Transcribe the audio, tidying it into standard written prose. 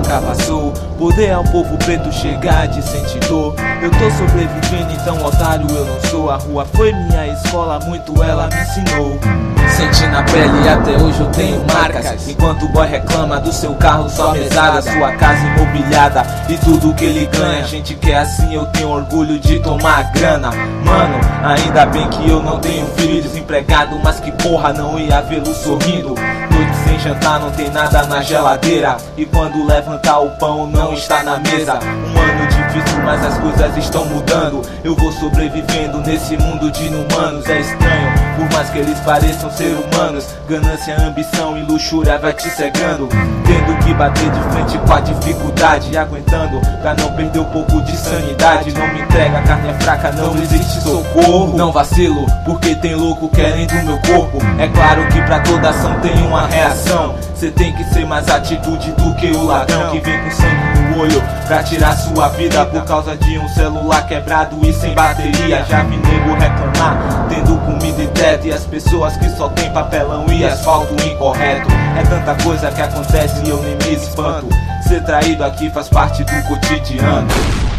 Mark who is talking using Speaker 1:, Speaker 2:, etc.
Speaker 1: nunca passou. Poder ao povo preto chegar de sentir dor. Eu tô sobrevivendo, então otário eu não sou. A rua foi minha escola, muito ela me ensinou. Senti na pele, até hoje eu tenho marcas. Enquanto o boy reclama do seu carro, sua mesada, sua casa imobiliada e tudo que ele ganha. Gente que é assim, eu tenho orgulho de tomar grana. Mano, ainda bem que eu não tenho filho desempregado, mas que porra não ia vê-lo sorrindo. Noite sem jantar, não tem nada na geladeira, e quando levantar o pão não está na mesa. Um ano difícil, mas as coisas estão mudando. Eu vou sobrevivendo nesse mundo de inumanos. É estranho, por mais que eles pareçam ser humanos. Ganância, ambição e luxúria vai te cegando, tendo que bater de frente com a dificuldade, aguentando pra não perder um pouco de sanidade. Não me entrega, a carne é fraca, não existe socorro. Não vacilo, porque tem louco querendo meu corpo. É claro que pra toda ação tem uma reação. Cê tem que ser mais atitude do que o ladrão que vem com sangue no olho pra tirar sua vida por causa de um celular quebrado e sem bateria. Já vi nego reclamar, tendo comida e teto, e as pessoas que só tem papelão e asfalto incorreto. É tanta coisa que acontece e eu nem me espanto. Ser traído aqui faz parte do cotidiano.